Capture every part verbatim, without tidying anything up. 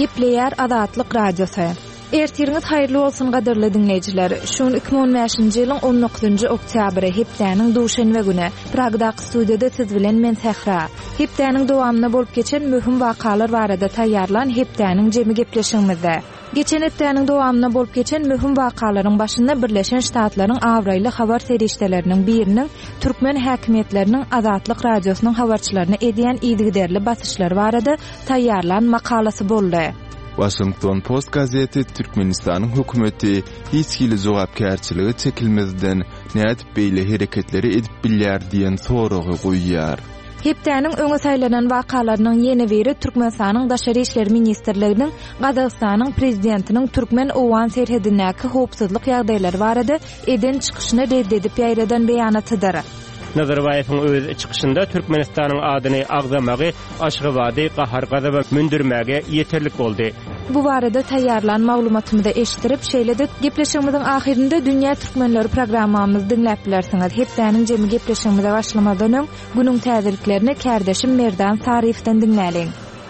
Gepleýär Azatlyk Radiosu. Ertiriniz haýyrly bolsun gaderli dinleýijiler. Şuň iki bin on beşinji ýylyň on dokuzunjy oktýabry hepdäniň duşanbe güni Pragdaky studiýada siz bilen men Sehra. Hepdäniň dowamyna bolup geçen möhüm wakalar barada taýýarlan hepdäniň jemi gepleşigimizde. Geçen hepdäniň dowamyna bolup geçen möhüm wakalaryň başynda Birleşen Ştatlaryň awraýly habar serişdeleriniň biriniň türkmen häkimetleriniň Azatlyk Radiosynyň habarçylaryna edýän ýygyderli basyşlary barada taýýarlan makalasy boldy. Washington Post gazeti Türkmenistanyň hökümeti hiç hili jogapkärçiligi çekilmezden nädip beýle hereketleri edip bilýär diýen soragy goýýar. Hepdäniň öňe saýlanan wakalarynyň ýene biri Türkmenistanyň Daşary işleri ministrliginiň Gazagystanyň prezidentiniň Türkmen owan serhedindäki howpsuzlyk ýagdaýlary barada eden çykyşyny reddedip ýaýradan beýanatydyr. Nazarbayewiň öz çykyşynda Türkmenistanyň adyny agzamagy, aşgybady, gahar gazaby mündürmäge ýeterlik boldy. Bu barada taýýarlan maglumatymyzy eşitirip, şeýle-de gepleşigimiziň ahirinde Dünýä Türkmenleri programmamyzy dinläp bilersiňiz. Hepdäniň jemi gepleşigimize başlamadan öň günüň täzeliklerini kärdeşim Merdan Tarifden dinläliň.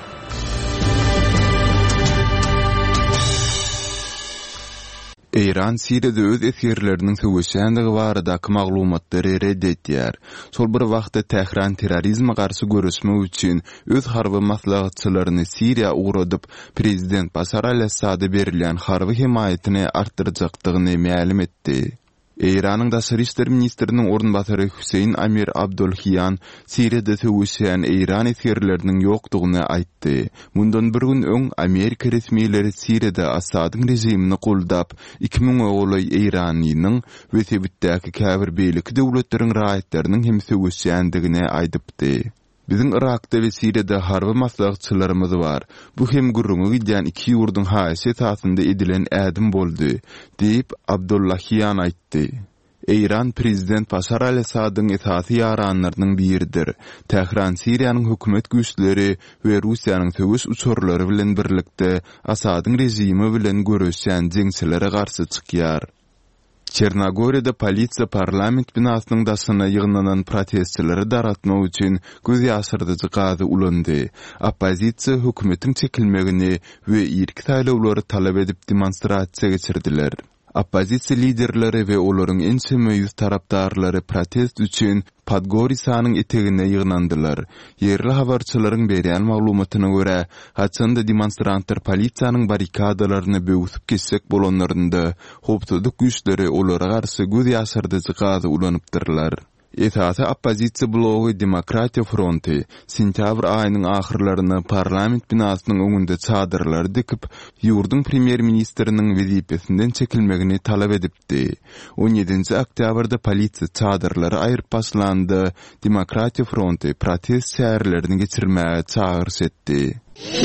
Iran Siriýada öz esirleriniň söwüşýändigi baradaky maglumatlary reddetýär. Sol bir wagtda Tehran terrorizme garşy görüşmek üçin öz harby maslahatçylaryny Siriýa uğradyp, prezident Basar al-Assada berilýän harby himayetini artdyrjakdygyny ma'lum etdi. Iranyň Daşary işleri ministriniň ornbasary Hüseyin Amir Abdulhiyan Siriýada söwüşýän Iran esirleriniň ýokdugyny aýtdy. Mundan bir gün öň Amerika resmiýetleri Siriýada Asadyň rejimini goldap, iki bin oğlay Iranynyň we sebitdäki käbir beýlik döwletleriň raýatlarynyň hem söwüşýändigini aýdypdy. Bizim Irakda we Siriýada harby maslahatçylarymyz bar. Bu hem gurrungy gidýän iki ýurdun haýsy esasynda edilen ädim boldy, diýip Abdullahiyan aýtdy. Iran prezident Basar al-Assadyň esasy ýaranlarynyň biridir. Tehran Siriýanyň hökümet güýçleri we Russiýanyň söwüş uçurlary bilen birlikde Asadyň rejimi bilen görüşýän jeňçilere garşy çykýar. Çernogoriýada polisiýa parlament binasynyň daşyna ýygnanan protestçileri daratmak üçin göz ýaşyrdyjy gazy ulandy. Opozisiýa hökümetiň çekilmegini we ýerki saýlawlary talap edip demonstrasiýa geçirdiler. Opozisiýa liderleri we olaryň en semýüz tarapdarlary protest üçin Podgoricanyň etegine ýygnandylar. Yerli habarçylaryň berýän maglumatyna görä, haçanda demonstrantlar polisiýanyň barikadalaryny böwüsip geçsek bolanlarynda howpsuzlyk güýçleri olara garşy göz ýaşyrdyjy gazy ulanypdyrlar. Esasy opozisiýa blogy Demokratiýa Fronty sentyabr aýynyň ahyrlaryna parlament binasynyň öňünde çadyrlar dikip, ýurdun premier ministriniň wezipesinden çekilmegini talap edipdi. on ýedinji oktýabrda polisiýa çadyrlary aýryp başlandy. Demokratiýa Fronty protest şäherlerini geçirmäge çağırş etdi.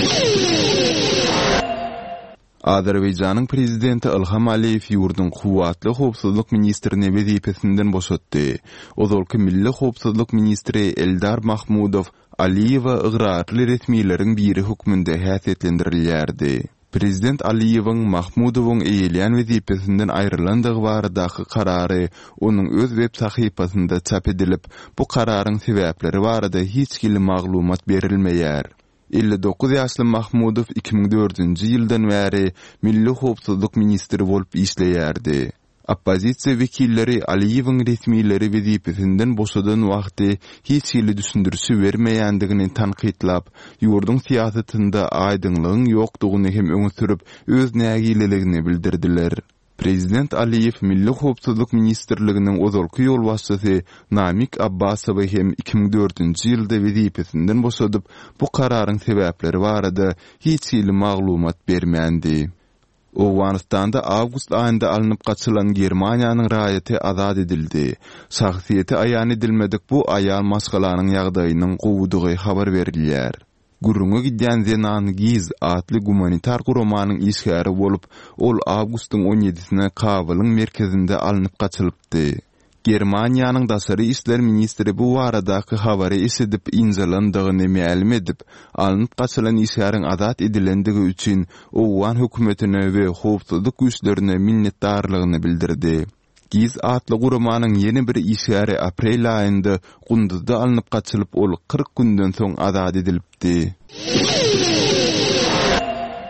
Azerbaýjanyň prezidenti Ilham Aliýew ýurdun kuwatly howpsuzlyk ministrini wezipesinden boşatdy. Ozalky milli howpsuzlyk ministri Eldar Mahmudow Aliýewa ygradly resmiýetleriň biri hukmynda häsiýetlendirilýärdi. Prezident Aliýewiň Mahmudowyň eýilýän wezipesinden aýrylandygy baradaky karary onuň öz web sahypasynda çap edilip, bu kararyň sebäpleri barada hiç kili maglumat berilmeýär. elli dokuz ýaşly Mahmudow iki bin dördünji ýyldan bäri milli howpsuzlyk ministri bolup işleýärdi. Opozisiýa wekilleri Aliýewiň resmiýetleri wezipesinden boşadan wagty hiç ýyly düşündürsi bermeýändigini tanqidlap, ýurdun siýasatynda aýdynlygyň ýokdugyny hem öňe sürüp öz nägileligini bildirdiler. Prezident Aliýew milli howpsuzlyk ministrliginiň ozalky ýol başçysy Namik Abbasowy hem iki bin dördünji ýylda wezipesinden boşadyp, bu kararyň sebäpleri barada hiç ýyly maglumat bermändi. Owganistanda awgust aýynda alınıp gaçylan Germaniýanyň raýaty azad edildi. Şahsiýeti aýan edilmedik bu aýal maskalaryň ýagdaýynyň gowudygy habar berilýär. Gurrunga gidýän Zenan Giz adly gumanitar guramanyň işgäri bolup, ol awgustyň on ýedisine Kabylyň merkezinde alınıp gaçylypdy. Germaniýanyň Daşary işler ministri bu baradaky habary eşidip injalandygyny ma'lum edip, alınıp gaçylan işgäriň azat edilendigi üçin owan hökümetine we howpsuzlyk güýçlerine minnetdarlygyny bildirdi. Giz atlı guramanyň yeni bir işgäri aprel aýynda Gunduzda alınıp gaçylyp, ol kırk günden soň azad edilipdi.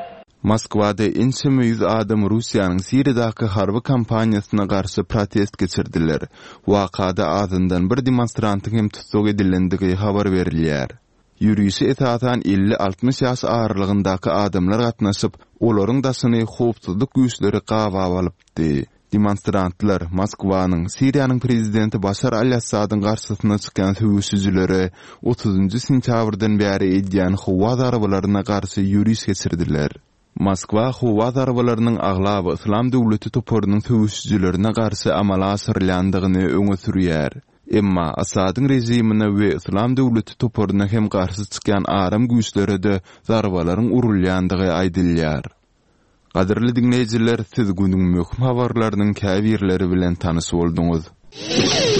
Moskwada ençeme yüz adam Russiýanyň Siriýadaky harby kampaniýasyna garşy protest geçirdiler. Wakada azyndan bir demonstrantyň hem tutsak edilendigi habar berilýär. Ýürüýüşi etatan elli altmış ýaş ağırlygyndaky adamlar gatnaşyp, olaryň daşyny howpsuzlyk güýçleri gawa alypdy. Demonstrantlar Moskwanyň Siriýanyň prezidenti Başar al-Assadyň garşysyna çykan söwüşçülere otuzunçy sentýabrdan bäri edýän howa darbylaryna garşy ýürüýüş geçirdiler. Moskwa howa darbalarynyň aglaby İslam döwleti toparynyň söwüşçülerine garşy amala asyrlandygyny öňe sürýär. Emma Asadyň rejimine we İslam döwleti toparyna hem garşy çykan aram güýçlere de darbalaryň urulýandygy aýdylýar. Gaderli dinleýijiler, siz günüň möhüm habarlarynyň käbirleri bilen tanysy bolduňuz.